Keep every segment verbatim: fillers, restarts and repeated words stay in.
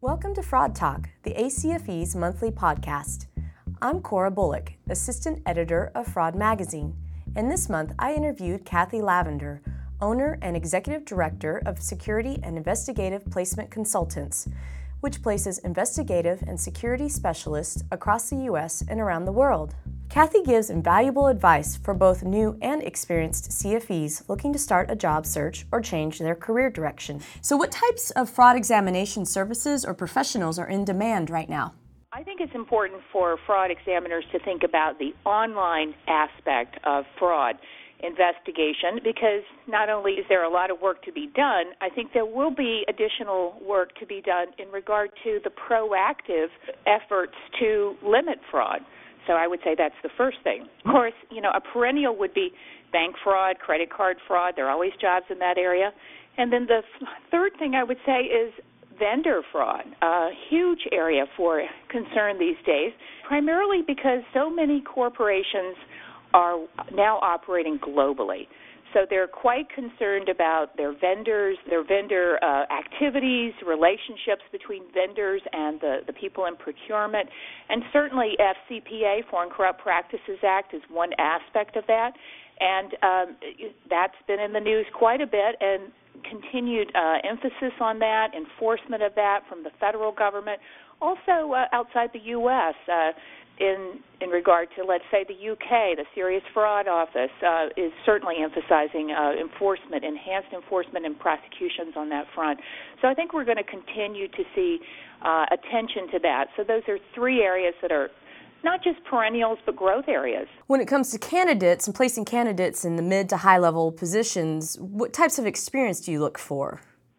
Welcome to Fraud Talk, the A C F E's monthly podcast. I'm Cora Bullock, Assistant Editor of Fraud Magazine, and this month I interviewed Kathy Lavender, owner and Executive Director of Security and Investigative Placement Consultants, which places investigative and security specialists across the U S and around the world. Kathy gives invaluable advice for both new and experienced C F Es looking to start a job search or change their career direction. So what types of fraud examination services or professionals are in demand right now? I think it's important for fraud examiners to think about the online aspect of fraud investigation, because not only is there a lot of work to be done, I think there will be additional work to be done in regard to the proactive efforts to limit fraud. So I would say that's the first thing. Of course, you know, a perennial would be bank fraud, credit card fraud. There are always jobs in that area. And then the third thing I would say is vendor fraud, a huge area for concern these days, primarily because so many corporations are now operating globally. So they're quite concerned about their vendors, their vendor uh, activities, relationships between vendors and the, the people in procurement. And certainly F C P A, Foreign Corrupt Practices Act, is one aspect of that. And um, that's been in the news quite a bit, and continued uh, emphasis on that, enforcement of that from the federal government. Also uh, outside the U S, uh, in in regard to, let's say, the U K, the Serious Fraud Office uh, is certainly emphasizing uh, enforcement, enhanced enforcement and prosecutions on that front. So I think we're going to continue to see uh, attention to that. So those are three areas that are not just perennials, but growth areas. When it comes to candidates and placing candidates in the mid to high level positions, what types of experience do you look for?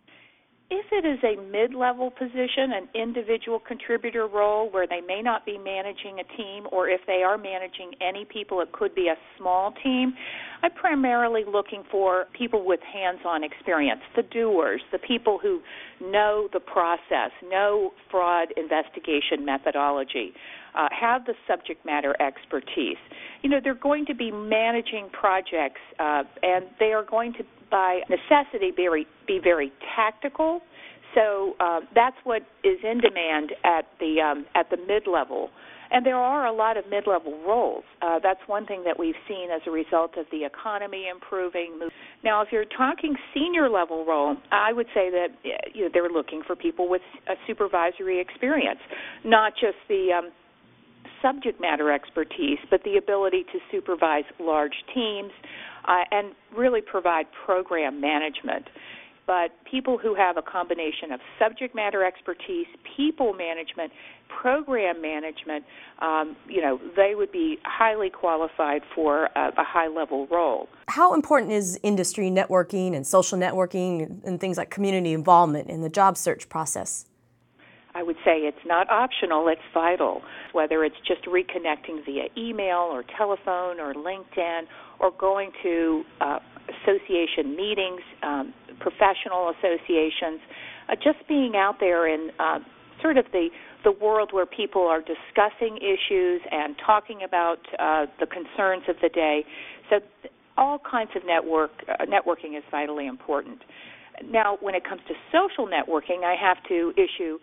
If it is a mid-level position, an individual contributor role where they may not be managing a team, or if they are managing any people, it could be a small team, I'm primarily looking for people with hands-on experience, the doers, the people who know the process, know fraud investigation methodology, uh, have the subject matter expertise. You know, they're going to be managing projects, uh, and they are going to, by necessity, be very, be very tactical. So uh, that's what is in demand at the um, at the mid-level. And there are a lot of mid-level roles. Uh, that's one thing that we've seen as a result of the economy improving. Now, if you're talking senior-level role, I would say that you know, they're looking for people with a supervisory experience, not just the um, subject matter expertise, but the ability to supervise large teams uh, and really provide program management. But people who have a combination of subject matter expertise, people management, program management, um, you know, they would be highly qualified for a, a high-level role. How important is industry networking and social networking and things like community involvement in the job search process? I would say it's not optional, it's vital, whether it's just reconnecting via email or telephone or LinkedIn or going to uh, association meetings, um, professional associations, uh, just being out there in uh, sort of the, the world where people are discussing issues and talking about uh, the concerns of the day. So th- all kinds of network uh, networking is vitally important. Now, when it comes to social networking, I have to issue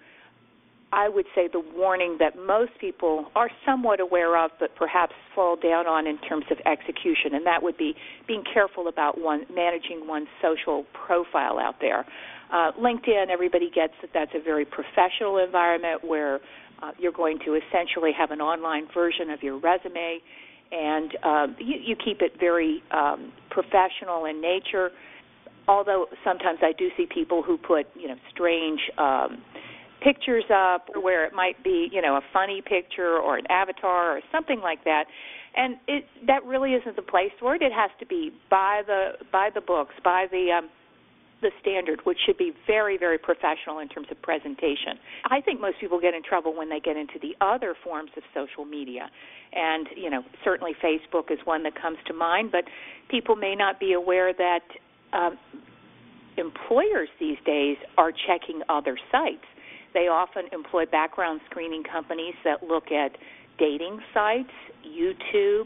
I would say the warning that most people are somewhat aware of but perhaps fall down on in terms of execution, and that would be being careful about one managing one's social profile out there. Uh, LinkedIn, everybody gets that that's a very professional environment where uh, you're going to essentially have an online version of your resume, and uh, you, you keep it very um, professional in nature, although sometimes I do see people who put, you know, strange um pictures up where it might be, you know, a funny picture or an avatar or something like that. And it, that really isn't the place for it. It has to be by the by the books, by the um, the standard, which should be very, very professional in terms of presentation. I think most people get in trouble when they get into the other forms of social media. And, you know, certainly Facebook is one that comes to mind, but people may not be aware that um, employers these days are checking other sites. They often employ background screening companies that look at dating sites, YouTube,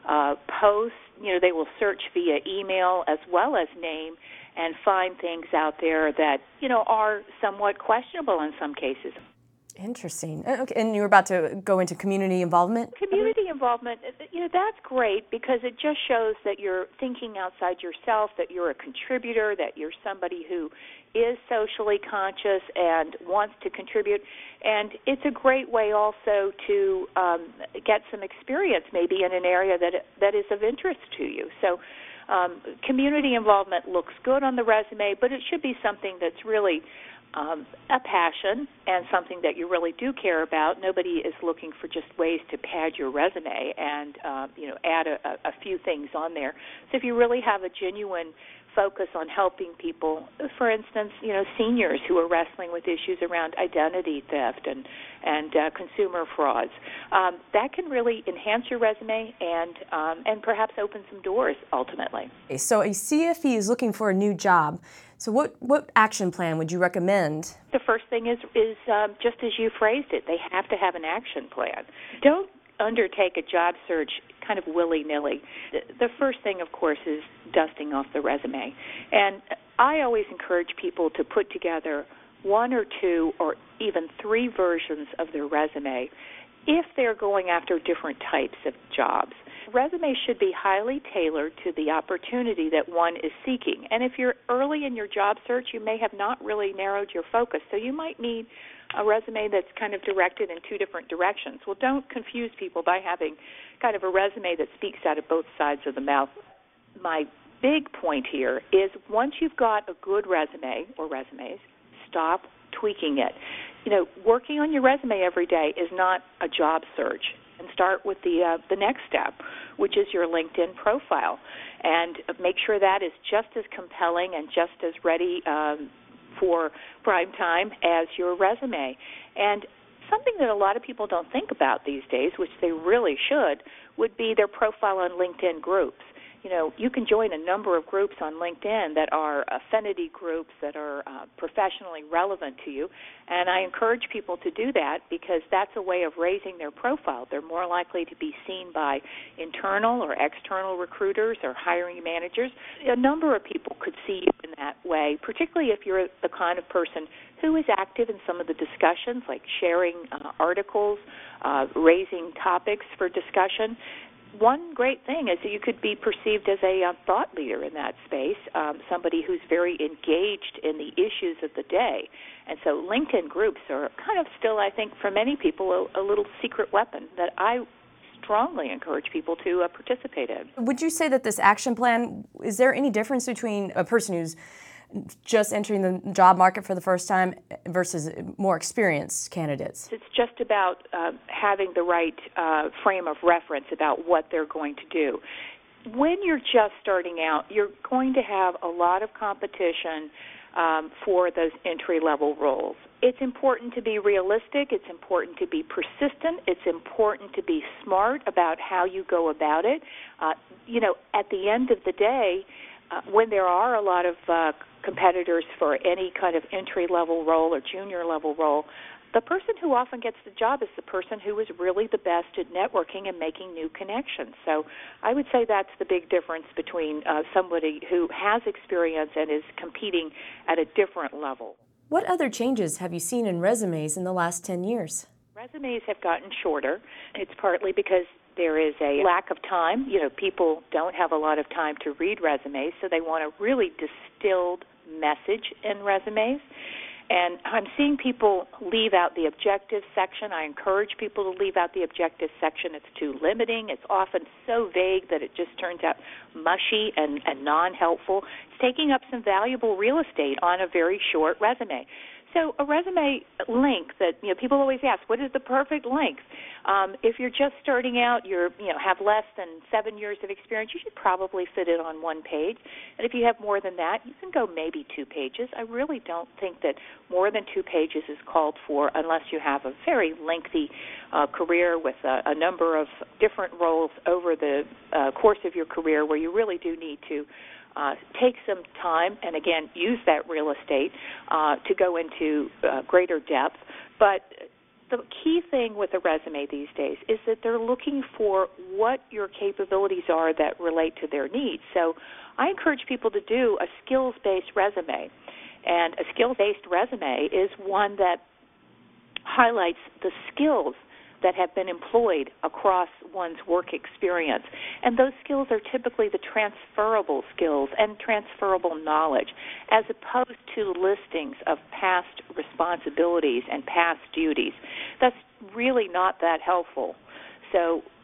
uh, posts. You know, they will search via email as well as name and find things out there that, you know, are somewhat questionable in some cases. Interesting. Okay, and you were about to go into community involvement? Community involvement, you know, that's great because it just shows that you're thinking outside yourself, that you're a contributor, that you're somebody who is socially conscious and wants to contribute. And it's a great way also to um, get some experience maybe in an area that that is of interest to you. So um, community involvement looks good on the resume, but it should be something that's really Um, a passion and something that you really do care about. Nobody is looking for just ways to pad your resume and uh, you know add a, a few things on there. So if you really have a genuine focus on helping people, for instance, you know seniors who are wrestling with issues around identity theft and and uh, consumer frauds, um, that can really enhance your resume and um, and perhaps open some doors ultimately. So a C F E is looking for a new job. So what, what action plan would you recommend? The first thing is, is um, just as you phrased it, they have to have an action plan. Don't undertake a job search kind of willy-nilly. The, the first thing, of course, is dusting off the resume. And I always encourage people to put together one or two or even three versions of their resume if they're going after different types of jobs. Resumes should be highly tailored to the opportunity that one is seeking. And if you're early in your job search, you may have not really narrowed your focus. So you might need a resume that's kind of directed in two different directions. Well, don't confuse people by having kind of a resume that speaks out of both sides of the mouth. My big point here is once you've got a good resume or resumes, stop tweaking it. You know, working on your resume every day is not a job search. And start with the uh, the next step, which is your LinkedIn profile, and make sure that is just as compelling and just as ready um, for prime time as your resume. And something that a lot of people don't think about these days, which they really should, would be their profile on LinkedIn groups. You know, you can join a number of groups on LinkedIn that are affinity groups that are uh, professionally relevant to you, and I encourage people to do that because that's a way of raising their profile. They're more likely to be seen by internal or external recruiters or hiring managers. A number of people could see you in that way, particularly if you're the kind of person who is active in some of the discussions, like sharing uh, articles, uh, raising topics for discussion. One great thing is that you could be perceived as a uh, thought leader in that space, um, somebody who's very engaged in the issues of the day. And so LinkedIn groups are kind of still, I think, for many people, a, a little secret weapon that I strongly encourage people to uh, participate in. Would you say that this action plan, is there any difference between a person who's just entering the job market for the first time versus more experienced candidates? It's just about uh, having the right uh, frame of reference about what they're going to do. When you're just starting out, you're going to have a lot of competition um, for those entry-level roles. It's important to be realistic. It's important to be persistent. It's important to be smart about how you go about it. Uh, you know, at the end of the day, uh, when there are a lot of uh, competitors for any kind of entry-level role or junior-level role, the person who often gets the job is the person who is really the best at networking and making new connections. So I would say that's the big difference between uh, somebody who has experience and is competing at a different level. What other changes have you seen in resumes in the last ten years? Resumes have gotten shorter. It's partly because there is a lack of time. You know, people don't have a lot of time to read resumes, so they want a really distilled message in resumes. And I'm seeing people leave out the objective section. I encourage people to leave out the objective section. It's too limiting. It's often so vague that it just turns out mushy and, and non-helpful. It's taking up some valuable real estate on a very short resume. So a resume length that, you know, people always ask, what is the perfect length? Um, if you're just starting out, you're, you know, have less than seven years of experience, you should probably fit it on one page. And if you have more than that, you can go maybe two pages. I really don't think that more than two pages is called for unless you have a very lengthy uh, career with a, a number of different roles over the uh, course of your career where you really do need to Uh, take some time and, again, use that real estate uh, to go into uh, greater depth. But the key thing with a resume these days is that they're looking for what your capabilities are that relate to their needs. So I encourage people to do a skills-based resume. And a skills-based resume is one that highlights the skills that have been employed across one's work experience. And those skills are typically the transferable skills and transferable knowledge, as opposed to listings of past responsibilities and past duties. That's really not that helpful. So t-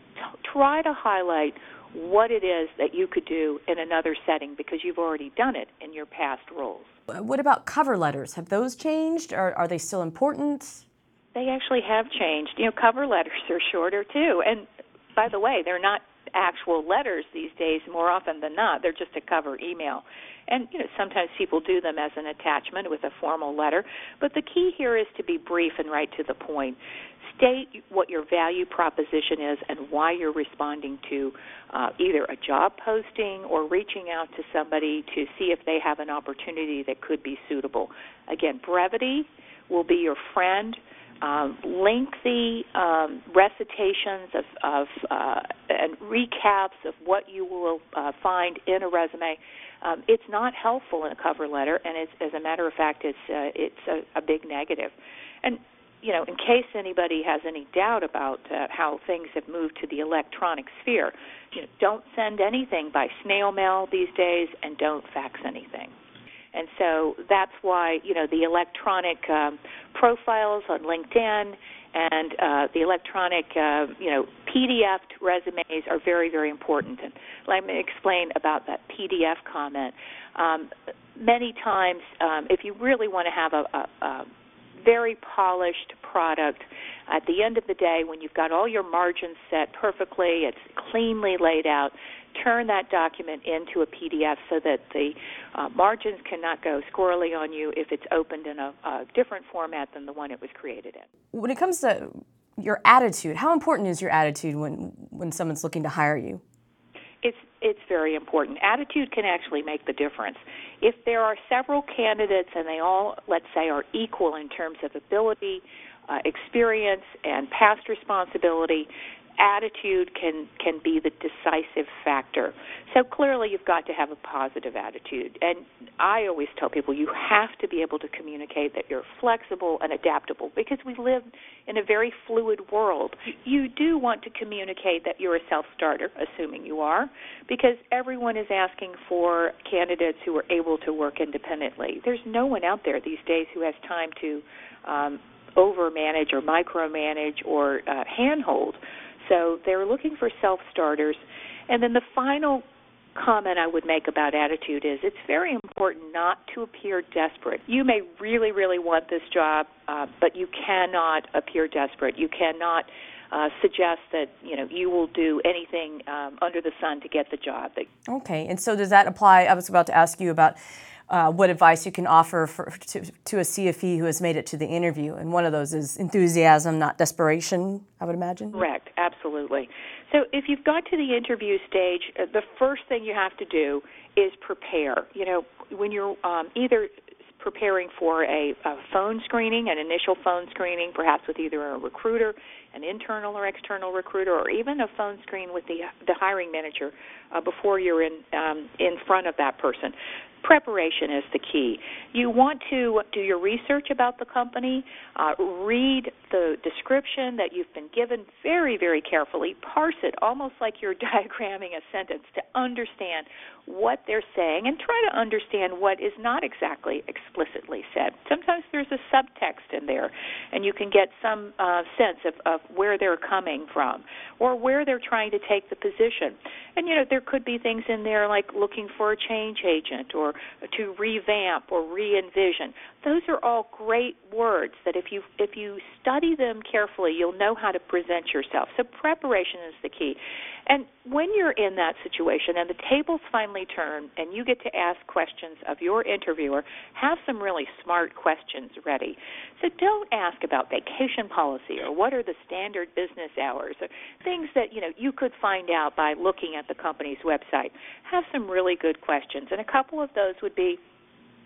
try to highlight what it is that you could do in another setting because you've already done it in your past roles. What about cover letters? Have those changed, or are they still important? They actually have changed. You know, cover letters are shorter too. And by the way, they're not actual letters these days more often than not. They're just a cover email. And, you know, sometimes people do them as an attachment with a formal letter. But the key here is to be brief and right to the point. State what your value proposition is and why you're responding to uh, either a job posting or reaching out to somebody to see if they have an opportunity that could be suitable. Again, brevity will be your friend. Um, lengthy um, recitations of, of uh, and recaps of what you will uh, find in a resume. Um, it's not helpful in a cover letter, and it's, as a matter of fact, it's uh, it's a, a big negative. And you know, in case anybody has any doubt about uh, how things have moved to the electronic sphere, you know, don't send anything by snail mail these days, and don't fax anything. And so that's why, you know, the electronic um, profiles on LinkedIn and uh, the electronic, uh, you know, P D F resumes are very, very important. And let me explain about that P D F comment. Um, many times, um, if you really want to have a, a, a very polished product, at the end of the day, when you've got all your margins set perfectly, it's cleanly laid out, turn that document into a P D F so that the uh, margins cannot go squirrely on you if it's opened in a, a different format than the one it was created in. When it comes to your attitude, how important is your attitude when, when someone's looking to hire you? It's it's very important. Attitude can actually make the difference. If there are several candidates and they all, let's say, are equal in terms of ability, uh, experience, and past responsibility, attitude can, can be the decisive factor. So clearly you've got to have a positive attitude. And I always tell people you have to be able to communicate that you're flexible and adaptable because we live in a very fluid world. You do want to communicate that you're a self-starter, assuming you are, because everyone is asking for candidates who are able to work independently. There's no one out there these days who has time to um, overmanage or micromanage or uh, handhold. So they're looking for self-starters. And then the final comment I would make about attitude is it's very important not to appear desperate. You may really, really want this job, uh, but you cannot appear desperate. You cannot uh, suggest that, you know, you will do anything um, under the sun to get the job. Okay, and so does that apply? I was about to ask you about Uh, what advice you can offer for, to, to a C F E who has made it to the interview. And one of those is enthusiasm, not desperation, I would imagine. Correct, absolutely. So if you've got to the interview stage, uh, the first thing you have to do is prepare. You know, when you're um, either preparing for a, a phone screening, an initial phone screening, perhaps with either a recruiter, an internal or external recruiter, or even a phone screen with the the hiring manager uh, before you're in um, in front of that person. Preparation is the key. You want to do your research about the company, uh, read the description that you've been given very, very carefully, parse it almost like you're diagramming a sentence to understand what they're saying and try to understand what is not exactly explicitly said. Sometimes there's a subtext in there, and you can get some uh, sense of, of where they're coming from or where they're trying to take the position. And, you know, there could be things in there like looking for a change agent or to revamp or re-envision. Those are all great words that if you if you study them carefully, you'll know how to present yourself. So preparation is the key. And when you're in that situation and the tables finally turn and you get to ask questions of your interviewer, have some really smart questions ready. So don't ask about vacation policy or what are the standard business hours or things that, you know, you could find out by looking at the company's website. Have some really good questions. And a couple of those would be,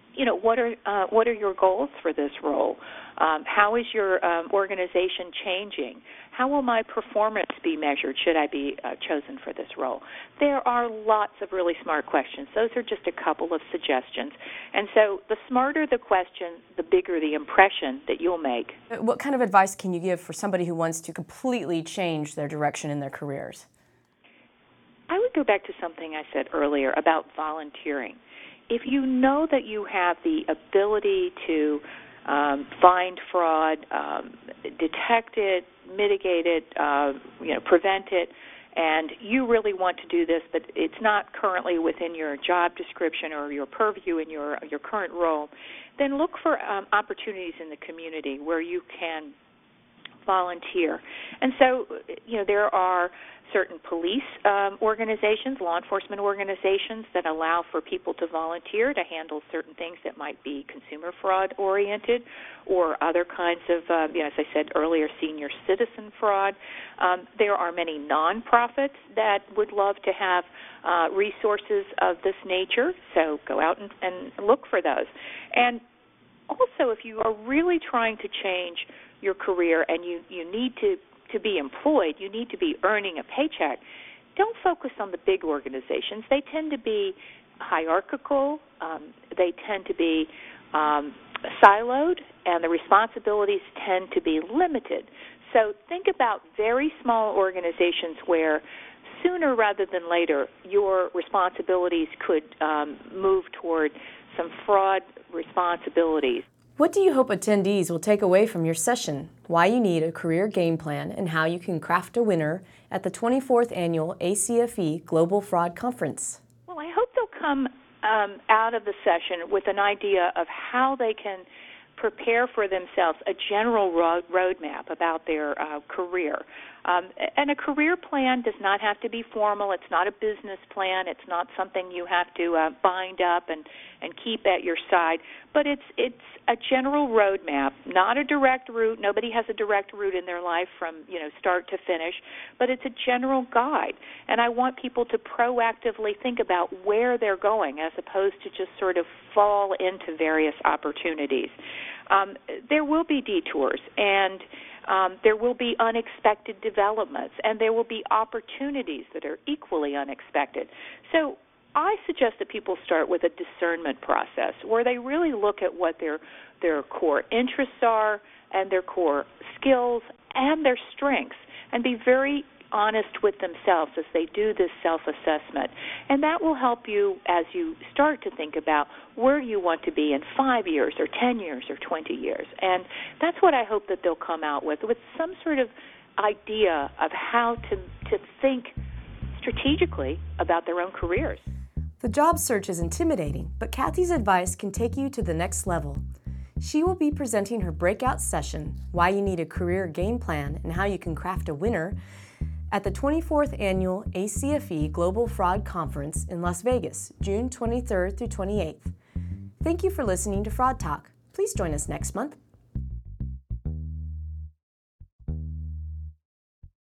you know, what are uh, what are your goals for this role? Um, how is your um, organization changing? How will my performance be measured should I be uh, chosen for this role? There are lots of really smart questions. Those are just a couple of suggestions. And so the smarter the question, the bigger the impression that you'll make. What kind of advice can you give for somebody who wants to completely change their direction in their careers? I would go back to something I said earlier about volunteering. If you know that you have the ability to um, find fraud, um, detect it, mitigate it, uh, you know, prevent it, and you really want to do this, but it's not currently within your job description or your purview in your your current role, then look for um, opportunities in the community where you can volunteer. And so, you know, there are certain police um, organizations, law enforcement organizations that allow for people to volunteer to handle certain things that might be consumer fraud oriented or other kinds of, uh, you know, as I said earlier, senior citizen fraud. Um, there are many nonprofits that would love to have uh, resources of this nature, so go out and, and look for those. And also, if you are really trying to change your career and you, you need to to be employed, you need to be earning a paycheck, don't focus on the big organizations. They tend to be hierarchical. Um, they tend to be um, siloed, and the responsibilities tend to be limited. So think about very small organizations where sooner rather than later your responsibilities could um, move toward some fraud responsibilities. What do you hope attendees will take away from your session? Why you need a career game plan and how you can craft a winner at the twenty-fourth Annual A C F E Global Fraud Conference. Well, I hope they'll come um, out of the session with an idea of how they can prepare for themselves a general road roadmap about their uh, career. Um, and a career plan does not have to be formal. It's not a business plan. It's not something you have to uh, bind up and, and keep at your side. But it's it's a general roadmap, not a direct route. Nobody has a direct route in their life from, you know, start to finish. But it's a general guide. And I want people to proactively think about where they're going as opposed to just sort of fall into various opportunities. Um, there will be detours, and um, there will be unexpected developments, and there will be opportunities that are equally unexpected. So I suggest that people start with a discernment process where they really look at what their their core interests are and their core skills and their strengths, and be very honest with themselves as they do this self-assessment. And that will help you as you start to think about where you want to be in five years or ten years or twenty years. And that's what I hope that they'll come out with, with some sort of idea of how to, to think strategically about their own careers. The job search is intimidating, but Kathy's advice can take you to the next level. She will be presenting her breakout session, Why You Need a Career Game Plan and How You Can Craft a Winner, at the twenty-fourth Annual A C F E Global Fraud Conference in Las Vegas, June twenty-third through twenty-eighth. Thank you for listening to Fraud Talk. Please join us next month.